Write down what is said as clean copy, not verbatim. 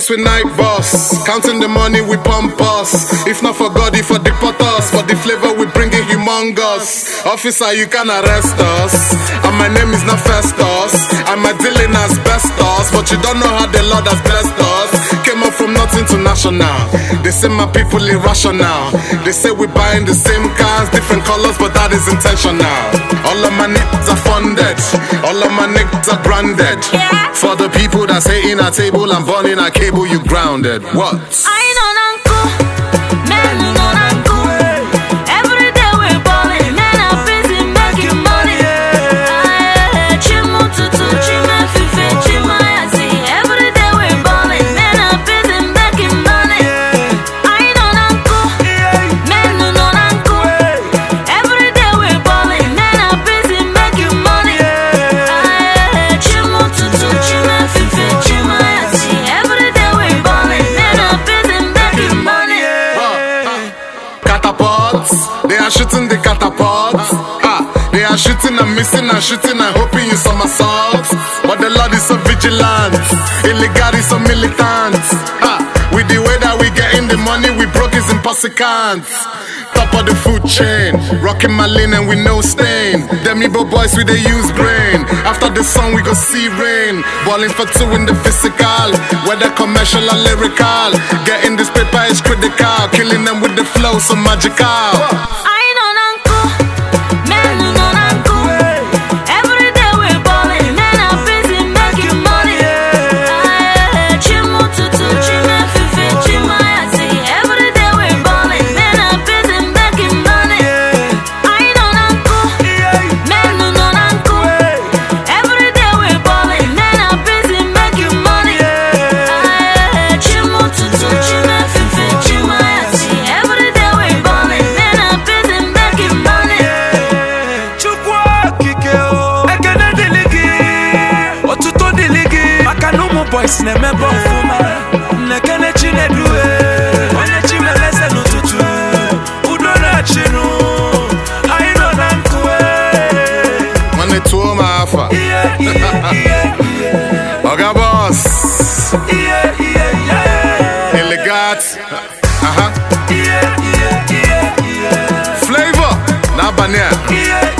us with night boss. Counting the money we pump us. If not for God, if for deport us. For the flavor we bring it humongous. Officer, you can arrest us. And my name is not Festus. I'm a dealing asbestos. But you don't know how the Lord has blessed us. Came up from nothing to national. They say my people irrational. They say we buying the same cars, different colors, but that is intentional. All of my niggas are funded. All of my niggas are branded. For the people that's hating our table and burning our cable, you grounded. What? I know uncle, man, you know uncle. Every day we're balling, man, I'm busy making money. Chimu tutu, chima fife, chima yasi. Every day we're balling, man, I'm busy making money. I know uncle, man, you know uncle. Every day we're balling, man, I'm busy making money. Chimu tutu, chima fife, chima yasi. Every day we're balling, man, I'm busy making money. Catapults, they are shooting the catapults. They are shooting and missing and shooting and hoping you somersault. But the Lord is so vigilant, illegal is so militant. With the way that we getting the money, we broke is impossible. Top of the food chain, rocking my lane and we no stain. Them Igbo boys we they use brain. After the sun we go see rain. Balling for two in the physical, whether commercial or lyrical. Getting this paper is critical, killing them with the flow so magical. I know uncle, man, you know uncle. Every day we're balling, man, I'm busy making money. Chimu tutu, chima fife, chima yasi. Every day we're balling, man, I'm busy making money. I know uncle, man, you know uncle. Every day we're balling, man, I'm busy making money. Chimu tutu, chima fife, chima yasi. Every day we're balling, man, I'm busy making money. Chukwa kikeo, ekene diligi, otuto diligi. Makanumu boys ne mebo fuma, nekene chine duwe. Onye chime lese nututu, udona chinu. Aino nankwe. Money to my alpha. Oga boss, elegant. Flavor, na banana.